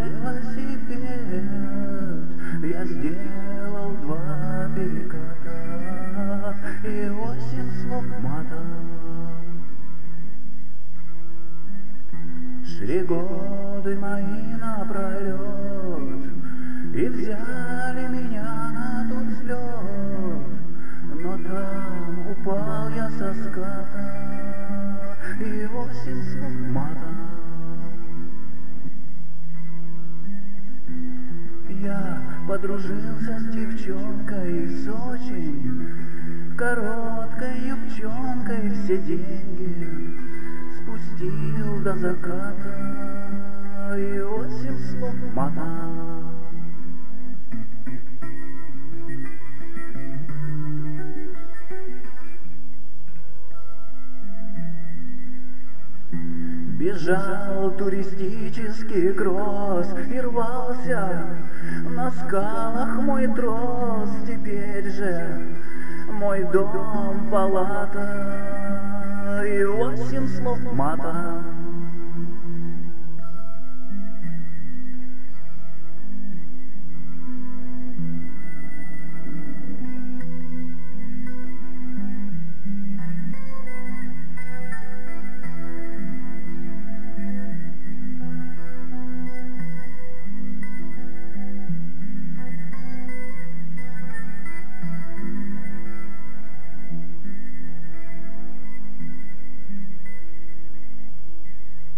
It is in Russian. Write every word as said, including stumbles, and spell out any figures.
велосипед я сделал два переката и восемь слов мата. Шли годы мои напролет и взяли меня на тот взлет, но там упал я со ската и восемь слов мата. Я подружился с девчонкой, с очень короткой юбчонкой, все деньги спустил до заката и восемь слов мата. Бежал туристический кросс и рвался на скалах мой трос. Теперь же мой дом палата и восемь слов мата.